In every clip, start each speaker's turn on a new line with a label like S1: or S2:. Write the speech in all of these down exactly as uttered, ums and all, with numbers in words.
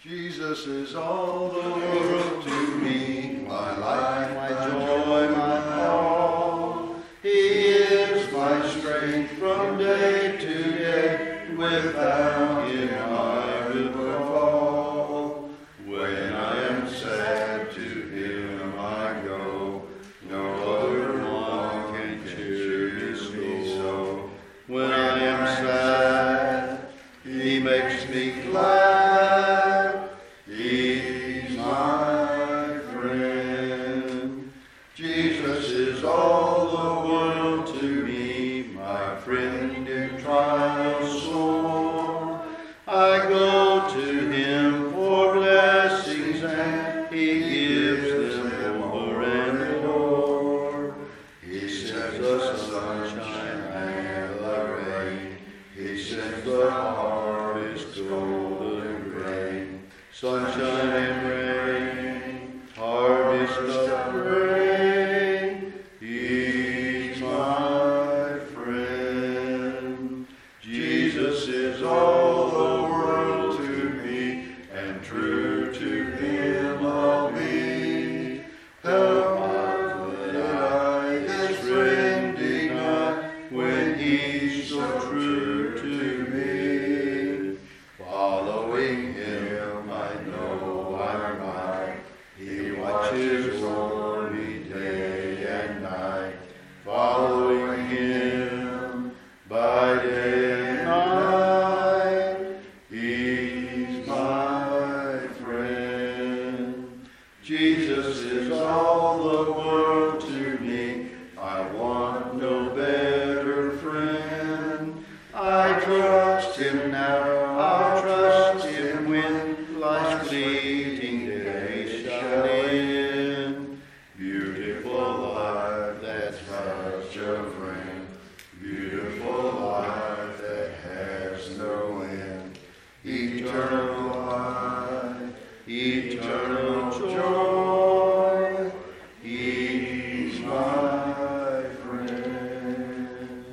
S1: Jesus is all the world to me, my life, my joy, my all. He is my strength from day to day. Without Him I would fall. When I am sad, to Him I go. No other one can cheer me so. When I am sad, He makes me glad. He's my friend. Jesus is all the world to me, my friend in trials sore. I go to Him for blessings, and He gives them over and o'er. He sends the sunshine and the rain. He sends the harvest golden grain. Sunshine and rain, harvest of grain. He's my friend. Jesus is all the world to me, and true to Him I'll be. Help that I, His friend, deny when He's so true to me. Following Him, I know I'm right. He watches over me day and night. Following Him by day and night. He's my friend. Jesus is all the world to me. I want no better friend. I trust Him now. I'll trust Him when life's fleeting days shall end. Beautiful life, that's such a friend. Beautiful life that has no end. Eternal life, eternal joy. He's my friend.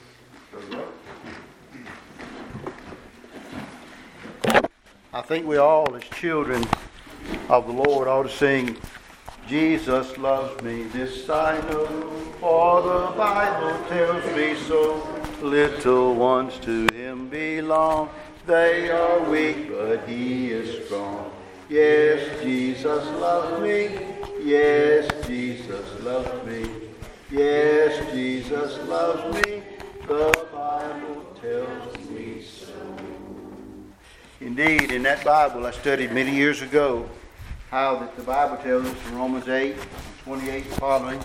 S1: I think we all, as children of the Lord, ought to sing, Jesus loves me, this I know, for the Bible tells me so. Little ones to Him belong. They are weak, but He is strong. Yes, Jesus loves me. Yes, Jesus loves me. Yes, Jesus loves me. The Bible tells me so. Indeed, in that Bible I studied many years ago, how that the Bible tells us in Romans eight, twenty-eight and following,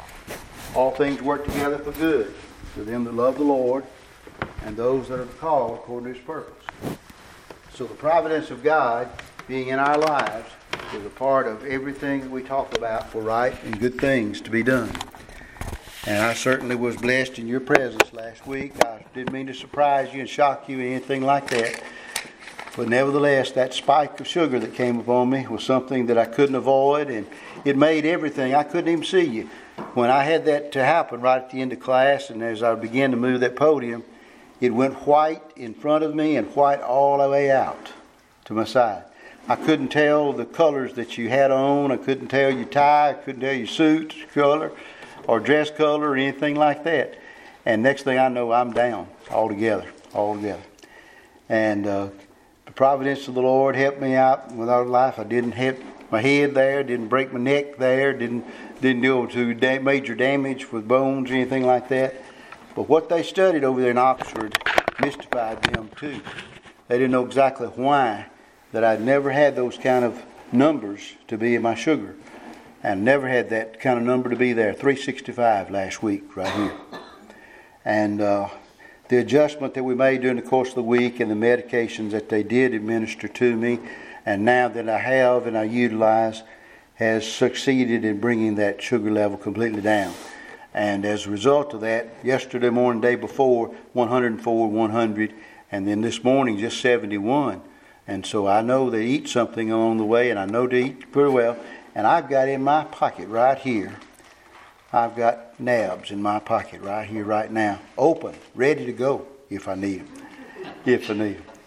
S1: all things work together for good to them that love the Lord and those that are called according to His purpose. So the providence of God being in our lives is a part of everything that we talk about for right and good things to be done. And I certainly was blessed in your presence last week. I didn't mean to surprise you and shock you or anything like that. But nevertheless, that spike of sugar that came upon me was something that I couldn't avoid, and it made everything. I couldn't even see you. When I had that to happen right at the end of class, and as I began to move that podium, it went white in front of me and white all the way out to my side. I couldn't tell the colors that you had on. I couldn't tell your tie. I couldn't tell your suit color or dress color or anything like that. And next thing I know, I'm down altogether, altogether. And uh, the providence of the Lord helped me out with our life. I didn't hit my head there, didn't break my neck there, didn't didn't do to da- major damage with bones or anything like that. But what they studied over there in Oxford mystified them too. They didn't know exactly why that I'd never had those kind of numbers to be in my sugar. And never had that kind of number to be there. three sixty-five last week right here. And uh, the adjustment that we made during the course of the week and the medications that they did administer to me, and now that I have and I utilize, has succeeded in bringing that sugar level completely down. And as a result of that, yesterday morning, day before, one oh four, one hundred, and then this morning just seventy-one. And so I know they eat something along the way, and I know they eat pretty well. And I've got in my pocket right here, I've got nabs in my pocket right here, right now, open, ready to go if I need them. If I need them.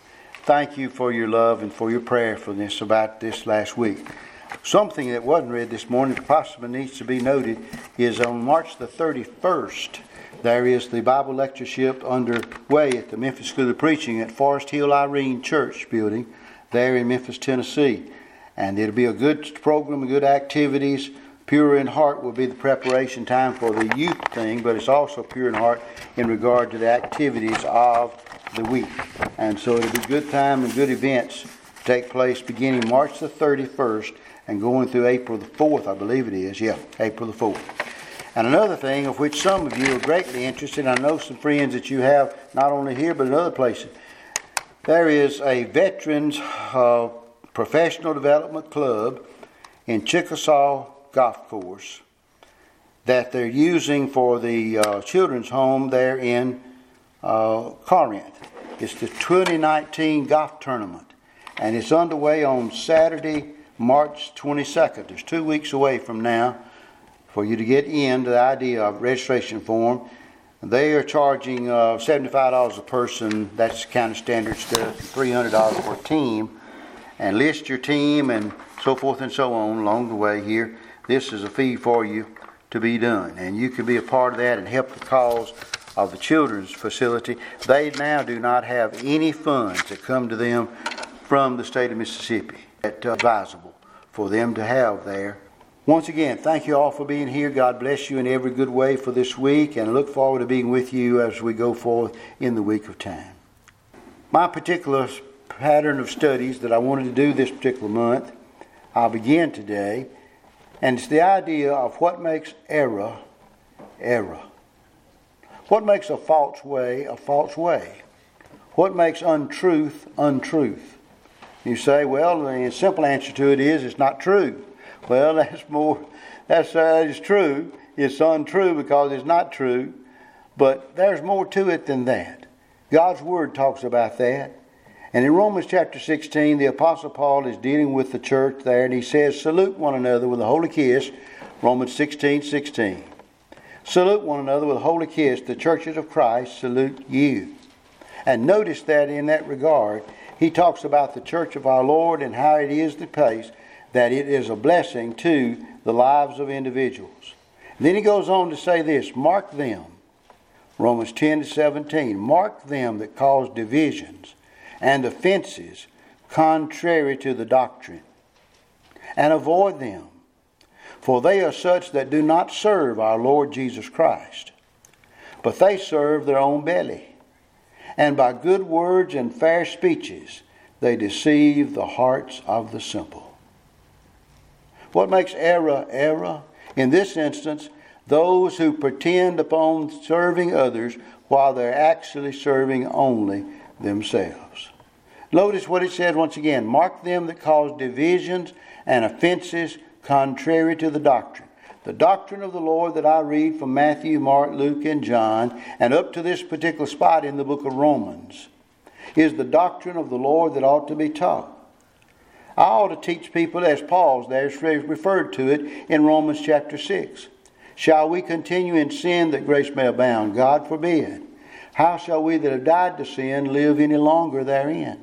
S1: thank you for your love and for your prayer for this about this last week. Something that wasn't read this morning that possibly needs to be noted is on March the thirty-first, there is the Bible lectureship underway at the Memphis School of Preaching at Forest Hill Irene Church building there in Memphis, Tennessee. And it'll be a good program, good activities. Pure in heart will be the preparation time for the youth thing, but it's also pure in heart in regard to the activities of the week. And so it'll be good time and good events to take place beginning March the thirty-first and going through April the fourth, I believe it is. Yeah, April the fourth. And another thing of which some of you are greatly interested, I know some friends that you have not only here but in other places. There is a Veterans uh, Professional Development Club in Chickasaw Golf Course that they're using for the uh, children's home there in uh, Corinth. It's the twenty nineteen golf tournament, and it's underway on Saturday, March twenty-second. There's two weeks away from now for you to get in the idea of registration form. They are charging uh, seventy-five dollars a person. That's kind of standard stuff. three hundred dollars for a team. And list your team and so forth and so on along the way here. This is a fee for you to be done. And you can be a part of that and help the cause of the children's facility. They now do not have any funds that come to them from the state of Mississippi. It's advisable for them to have there. Once again, thank you all for being here. God bless you in every good way for this week, and I look forward to being with you as we go forth in the week of time. My particular pattern of studies that I wanted to do this particular month, I'll begin today, and it's the idea of what makes error, error. What makes a false way, a false way. What makes untruth, untruth. You say, well, the simple answer to it is it's not true. Well, that's more, that's, uh, that is true. It's untrue because it's not true. But there's more to it than that. God's Word talks about that. And in Romans chapter sixteen, the Apostle Paul is dealing with the church there, and he says, salute one another with a holy kiss. Romans sixteen sixteen. Salute one another with a holy kiss. The churches of Christ salute you. And notice that in that regard, he talks about the church of our Lord and how it is the place that it is a blessing to the lives of individuals. And then he goes on to say this, mark them, Romans ten to seventeen, mark them that cause divisions and offenses contrary to the doctrine, and avoid them, for they are such that do not serve our Lord Jesus Christ, but they serve their own belly, and by good words and fair speeches they deceive the hearts of the simple. What makes error, error? In this instance, those who pretend upon serving others while they're actually serving only themselves. Notice what it says once again. Mark them that cause divisions and offenses contrary to the doctrine. The doctrine of the Lord that I read from Matthew, Mark, Luke, and John, and up to this particular spot in the book of Romans, is the doctrine of the Lord that ought to be taught. I ought to teach people, as Paul's there referred to it in Romans chapter six. Shall we continue in sin that grace may abound? God forbid. How shall we that have died to sin live any longer therein?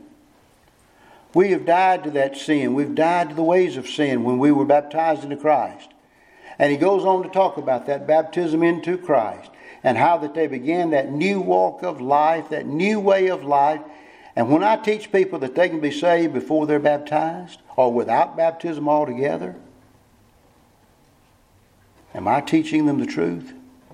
S1: We have died to that sin. We've died to the ways of sin when we were baptized into Christ. And he goes on to talk about that baptism into Christ and how that they began that new walk of life, that new way of life. And when I teach people that they can be saved before they're baptized or without baptism altogether, am I teaching them the truth?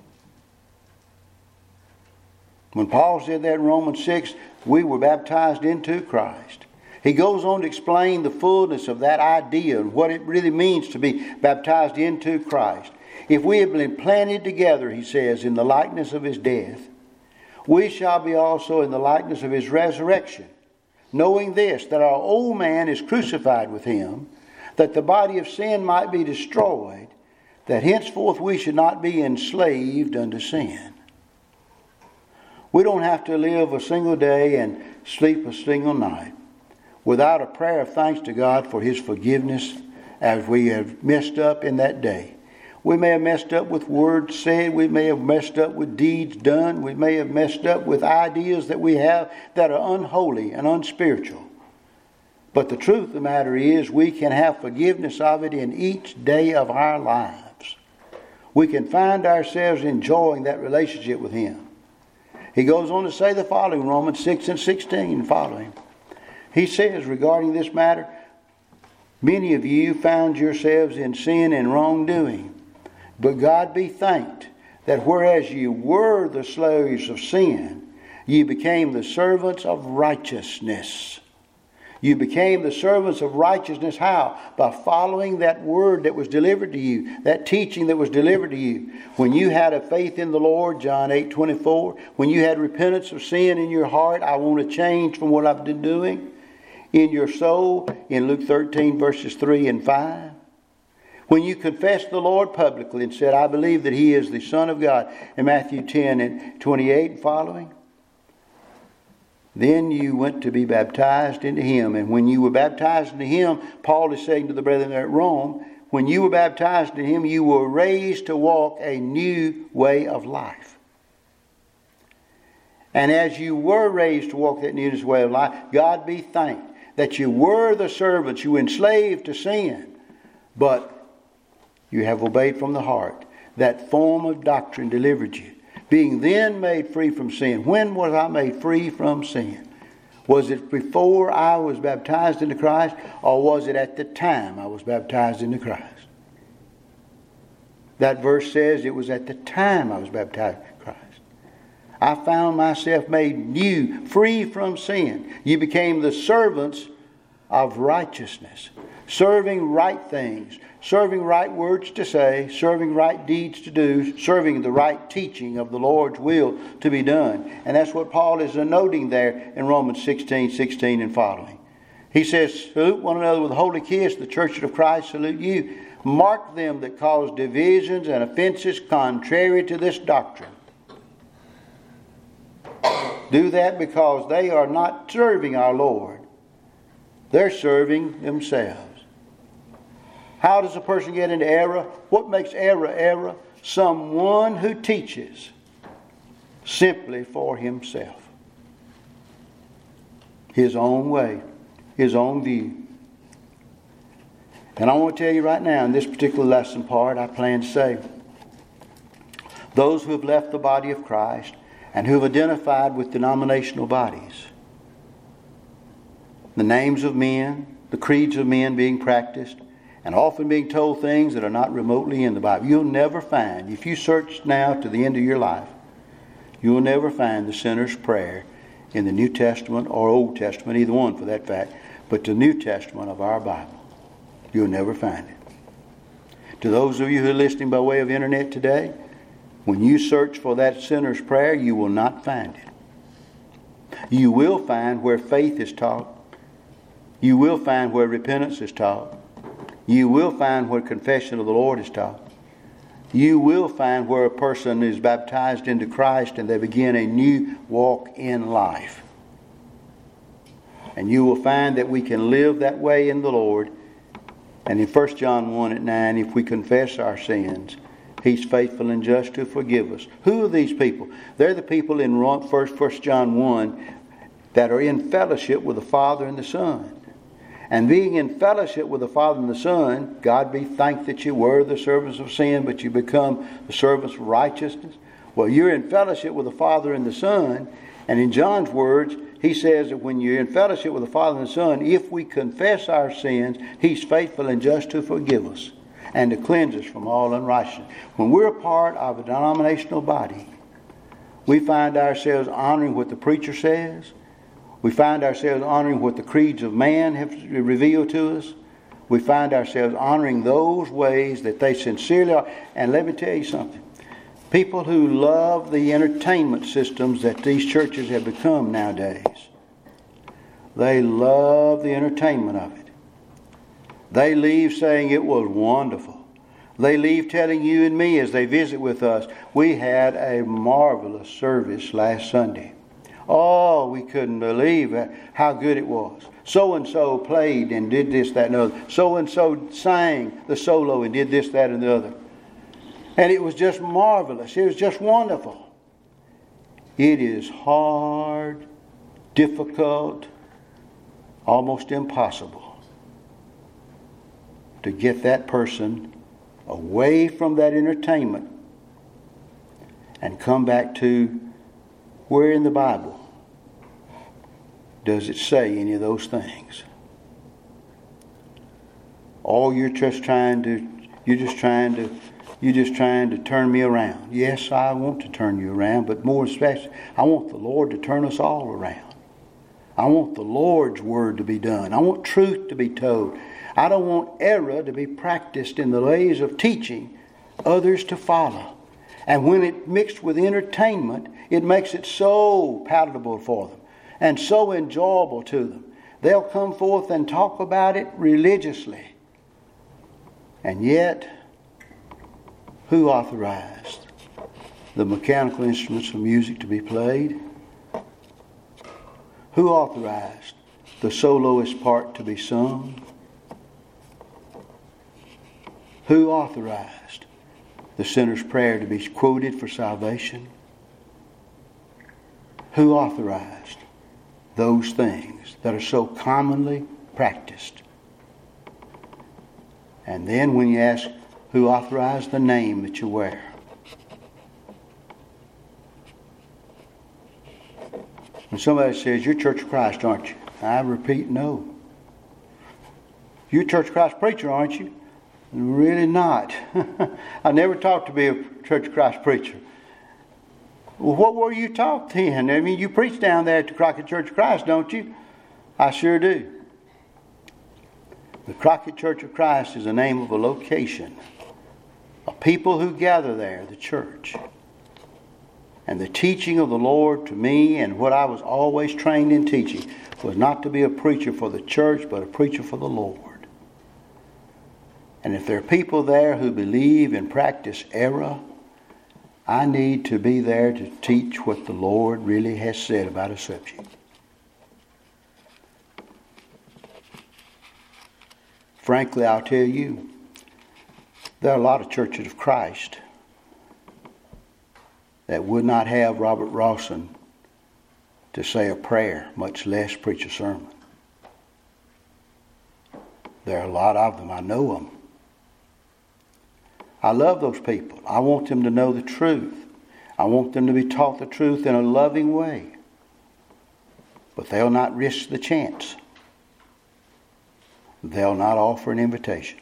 S1: When Paul said that in Romans six, we were baptized into Christ. He goes on to explain the fullness of that idea and what it really means to be baptized into Christ. If we have been planted together, he says, in the likeness of his death, we shall be also in the likeness of his resurrection, knowing this, that our old man is crucified with him, that the body of sin might be destroyed, that henceforth we should not be enslaved unto sin. We don't have to live a single day and sleep a single night without a prayer of thanks to God for his forgiveness as we have messed up in that day. We may have messed up with words said. We may have messed up with deeds done. We may have messed up with ideas that we have that are unholy and unspiritual. But the truth of the matter is we can have forgiveness of it in each day of our lives. We can find ourselves enjoying that relationship with Him. He goes on to say the following, Romans six and sixteen and following. He says regarding this matter, many of you found yourselves in sin and wrongdoing. But God be thanked that whereas you were the slaves of sin, you became the servants of righteousness. You became the servants of righteousness. How? By following that word that was delivered to you, that teaching that was delivered to you. When you had a faith in the Lord, John eight twenty-four, when you had repentance of sin in your heart, I want to change from what I've been doing, in your soul, in Luke thirteen verses three and five. When you confessed the Lord publicly and said, I believe that He is the Son of God, in Matthew ten and twenty-eight and following, then you went to be baptized into Him. And when you were baptized into Him, Paul is saying to the brethren there at Rome, when you were baptized into Him, you were raised to walk a new way of life. And as you were raised to walk that newness way of life, God be thanked that you were the servants, you were enslaved to sin, but you have obeyed from the heart. That form of doctrine delivered you. Being then made free from sin. When was I made free from sin? Was it before I was baptized into Christ, or was it at the time I was baptized into Christ? That verse says it was at the time I was baptized into Christ. I found myself made new, free from sin. You became the servants of righteousness. Serving right things. Serving right words to say, serving right deeds to do, serving the right teaching of the Lord's will to be done. And that's what Paul is noting there in Romans sixteen, sixteen and following. He says, salute one another with a holy kiss. The churches of Christ salute you. Mark them that cause divisions and offenses contrary to this doctrine. Do that because they are not serving our Lord. They're serving themselves. How does a person get into error? What makes error error? Someone who teaches simply for himself. His own way. His own view. And I want to tell you right now, in this particular lesson part, I plan to say, those who have left the body of Christ and who have identified with denominational bodies, the names of men, the creeds of men being practiced, and often being told things that are not remotely in the Bible. You'll never find, if you search now to the end of your life, you'll never find the sinner's prayer in the New Testament or Old Testament, either one for that fact, but the New Testament of our Bible. You'll never find it. To those of you who are listening by way of internet today, when you search for that sinner's prayer, you will not find it. You will find where faith is taught. You will find where repentance is taught. You will find where confession of the Lord is taught. You will find where a person is baptized into Christ and they begin a new walk in life. And you will find that we can live that way in the Lord. And in First John one at nine, if we confess our sins, He's faithful and just to forgive us. Who are these people? They're the people in First John one that are in fellowship with the Father and the Son. And being in fellowship with the Father and the Son, God be thanked that you were the servants of sin, but you become the servants of righteousness. Well, you're in fellowship with the Father and the Son. And in John's words, he says that when you're in fellowship with the Father and the Son, if we confess our sins, He's faithful and just to forgive us and to cleanse us from all unrighteousness. When we're a part of a denominational body, we find ourselves honoring what the preacher says. We find ourselves honoring what the creeds of man have revealed to us. We find ourselves honoring those ways that they sincerely are. And let me tell you something. People who love the entertainment systems that these churches have become nowadays, they love the entertainment of it. They leave saying it was wonderful. They leave telling you and me as they visit with us, we had a marvelous service last Sunday. Oh, we couldn't believe how good it was. So-and-so played and did this, that, and the other. So-and-so sang the solo and did this, that, and the other. And it was just marvelous. It was just wonderful. It is hard, difficult, almost impossible to get that person away from that entertainment and come back to where in the Bible does it say any of those things. Or you're just trying to, you're just trying to, you're just trying to turn me around. Yes, I want to turn you around, but more especially, I want the Lord to turn us all around. I want the Lord's word to be done. I want truth to be told. I don't want error to be practiced in the ways of teaching others to follow. And when it mixed with entertainment, it makes it so palatable for them and so enjoyable to them. They'll come forth and talk about it religiously. And yet, who authorized the mechanical instruments of music to be played? Who authorized the soloist part to be sung? Who authorized the sinner's prayer to be quoted for salvation? Who authorized those things that are so commonly practiced? And then when you ask, who authorized the name that you wear? When somebody says, you're Church of Christ, aren't you? I repeat, no. You're Church of Christ preacher, aren't you? Really not. I never taught to be a Church of Christ preacher. Well, what were you taught then? I mean, you preach down there at the Crockett Church of Christ, don't you? I sure do. The Crockett Church of Christ is the name of a location. A people who gather there, the church. And the teaching of the Lord to me, and what I was always trained in teaching, was not to be a preacher for the church, but a preacher for the Lord. And if there are people there who believe and practice error, I need to be there to teach what the Lord really has said about a subject. Frankly, I'll tell you, there are a lot of churches of Christ that would not have Robert Rawson to say a prayer, much less preach a sermon. There are a lot of them. I know them. I love those people. I want them to know the truth. I want them to be taught the truth in a loving way. But they'll not risk the chance. They'll not offer an invitation.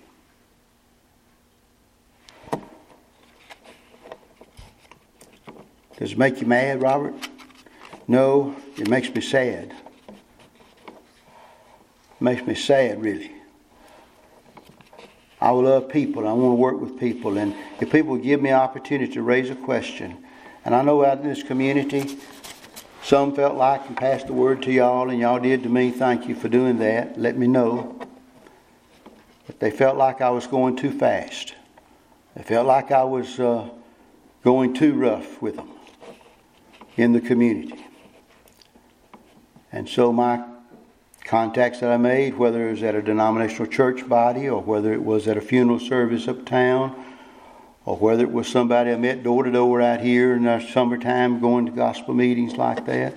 S1: Does it make you mad, Robert? No, it makes me sad. It makes me sad, really. I love people. I want to work with people. And if people would give me an opportunity to raise a question. And I know out in this community, some felt like and passed the word to y'all, and y'all did to me. Thank you for doing that. Let me know. But they felt like I was going too fast. They felt like I was uh, going too rough with them in the community. And so my contacts that I made, whether it was at a denominational church body or whether it was at a funeral service uptown or whether it was somebody I met door to door out here in the summertime going to gospel meetings like that,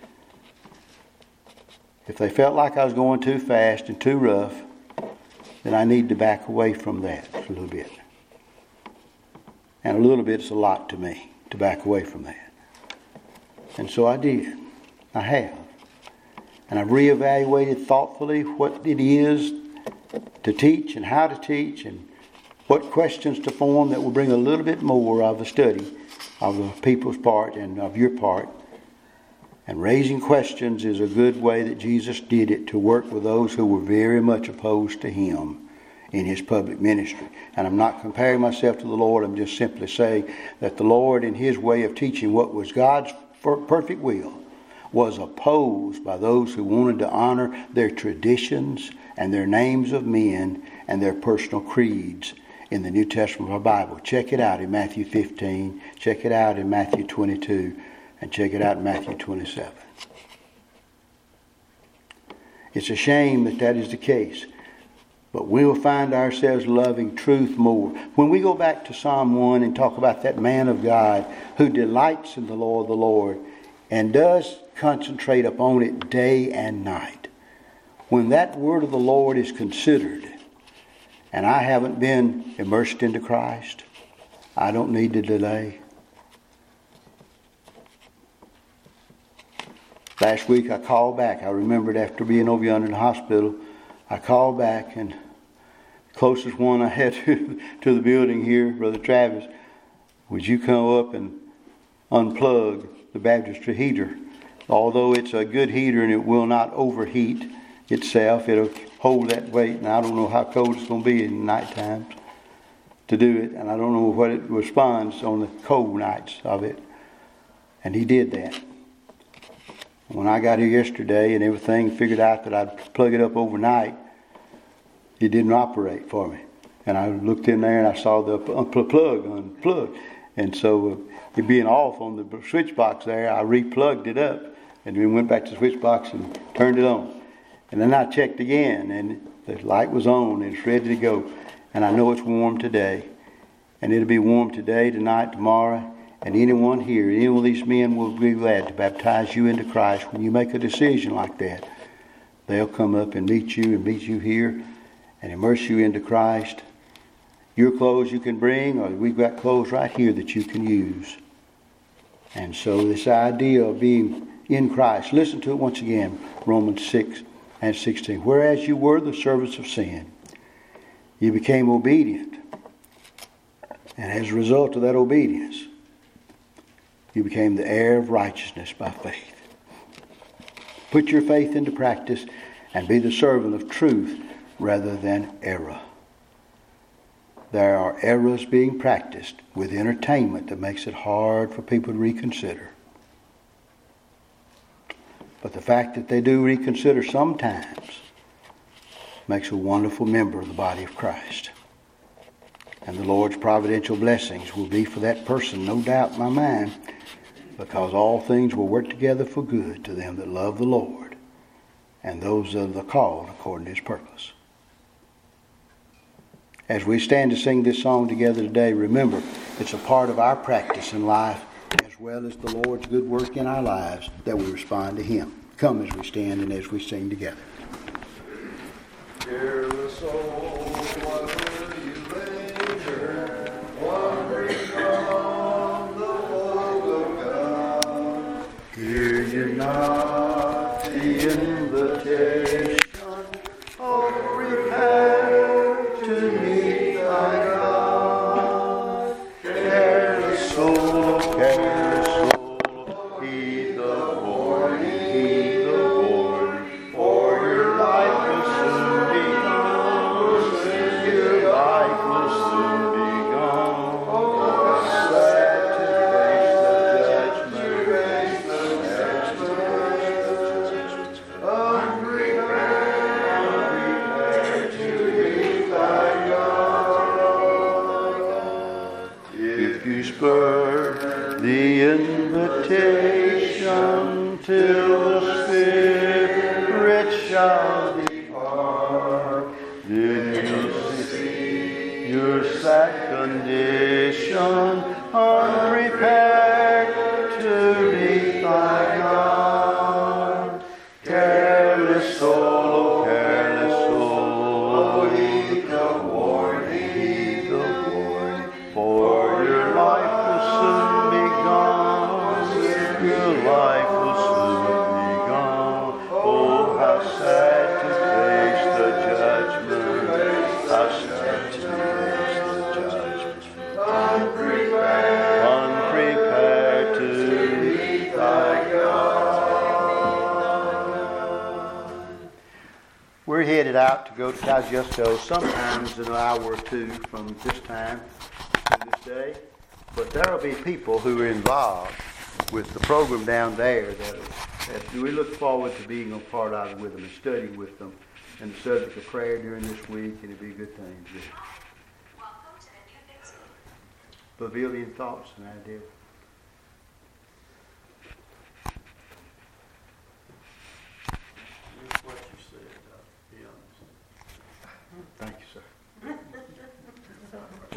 S1: if they felt like I was going too fast and too rough, then I need to back away from that a little bit. And a little bit is a lot to me to back away from that. And so I did. I have. And I've reevaluated thoughtfully what it is to teach and how to teach and what questions to form that will bring a little bit more of the study of the people's part and of your part. And raising questions is a good way that Jesus did it to work with those who were very much opposed to him in his public ministry. And I'm not comparing myself to the Lord. I'm just simply saying that the Lord, in his way of teaching what was God's perfect will, was opposed by those who wanted to honor their traditions and their names of men and their personal creeds in the New Testament of our Bible. Check it out in Matthew fifteen, check it out in Matthew twenty-two, and check it out in Matthew twenty-seven. It's a shame that that is the case. But we will find ourselves loving truth more. When we go back to Psalm one and talk about that man of God who delights in the law of the Lord and does concentrate upon it day and night. When that word of the Lord is considered, and I haven't been immersed into Christ, I don't need to delay. Last week I called back. I remembered after being over yonder in the hospital, I called back, and the closest one I had to, to the building here, Brother Travis, would you come up and unplug the baptistry heater? Although it's a good heater and it will not overheat itself, it'll hold that weight, and I don't know how cold it's going to be in night times to do it, and I don't know what it responds on the cold nights of it. And he did that. When I got here yesterday and everything, figured out that I'd plug it up overnight, it didn't operate for me. And I looked in there and I saw the plug unplugged. And so it being off on the switch box there, I replugged it up and then went back to the switch box and turned it on. And then I checked again, and the light was on and it's ready to go. And I know it's warm today. And it'll be warm today, tonight, tomorrow. And anyone here, any one of these men will be glad to baptize you into Christ. When you make a decision like that, they'll come up and meet you and meet you here and immerse you into Christ. Your clothes you can bring, or we've got clothes right here that you can use. And so this idea of being in Christ, listen to it once again, Romans six and sixteen. Whereas you were the servants of sin, you became obedient. And as a result of that obedience, you became the heir of righteousness by faith. Put your faith into practice and be the servant of truth rather than error. There are errors being practiced with entertainment that makes it hard for people to reconsider. But the fact that they do reconsider sometimes makes a wonderful member of the body of Christ. And the Lord's providential blessings will be for that person, no doubt in my mind, because all things will work together for good to them that love the Lord and those that are called according to his purpose. As we stand to sing this song together today, remember, it's a part of our practice in life as well as the Lord's good work in our lives that we respond to him. Come as we stand and as we sing together.
S2: Fearless soul, whatever you venture, wandering on the woe of God,
S1: Hear you not the invitation, oh, prepare to meet thy God. Careless soul, careless soul, heed the warning, heed the warning, for your life will soon be gone. Your life will soon be gone. Oh, sad to face the judgment. If you spurn the invitation till the Spirit shall depart, then you'll see your sad condition, unprepared to meet thy God. Careless soul, careless soul, heed the warning, heed the warning, for your life will soon be gone. Your life will soon be gone. Oh, how sad to face the judgment. How sad to face the judgment. Unprepared, unprepared to meet thy God. We're headed out to go to Kosciuszko sometimes in an hour or two from this time to this day. But there will be people who are involved with the program down there that, that we look forward to being a part of it with them and studying with them and the subject of prayer during this week, and it'll be a good thing. Pavilion thoughts and ideas.
S2: What you said, uh, be honest.
S1: Thank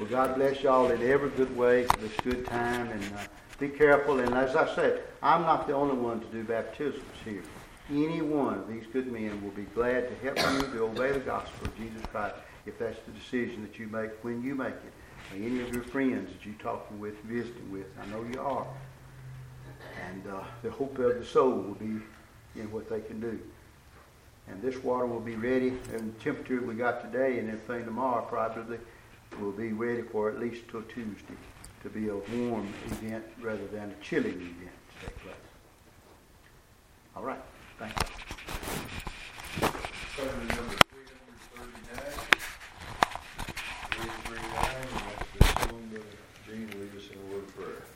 S1: Well, God bless y'all in every good way for this good time, and uh, be careful. And as I said, I'm not the only one to do baptisms here. Any one of these good men will be glad to help you to obey the gospel of Jesus Christ if that's the decision that you make when you make it. Or any of your friends that you're talking with, visiting with, I know you are. And uh, the hope of the soul will be in what they can do. And this water will be ready, and the temperature we got today and everything tomorrow probably will be ready for at least till Tuesday to be a warm event rather than a chilly event to take place. All right. Thank you.
S2: Sermon number three thirty-nine. three thirty-nine, and that's the song that Gene will lead us in a word of prayer.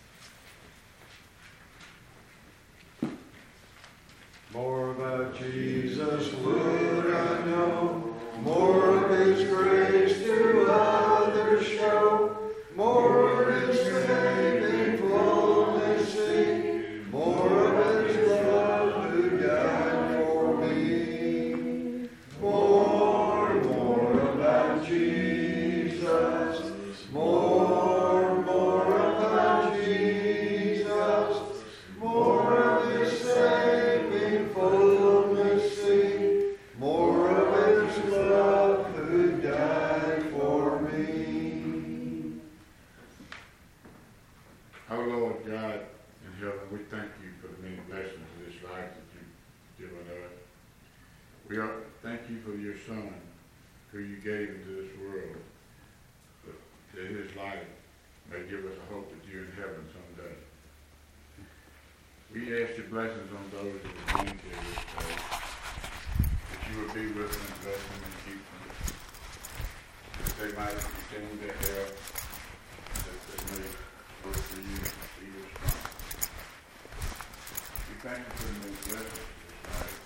S2: More about Jesus would I know, more of His grace to others show, more of His saving fullness see, more of His love who died for me. More, more about Jesus, more, more about Jesus, more of His saving fullness see, more of His love who died for me.
S3: Our Lord God in heaven, we thank you for the many blessings of this life that you've given us. We are, thank you for your Son, who you gave into this world, that his life may give us a hope that you're in heaven someday. We ask your blessings on those who are going to this day, that you will be with them, bless them, and keep them, that they might continue to help, that they may work for you and be your strength. We thank you for the many blessings this night.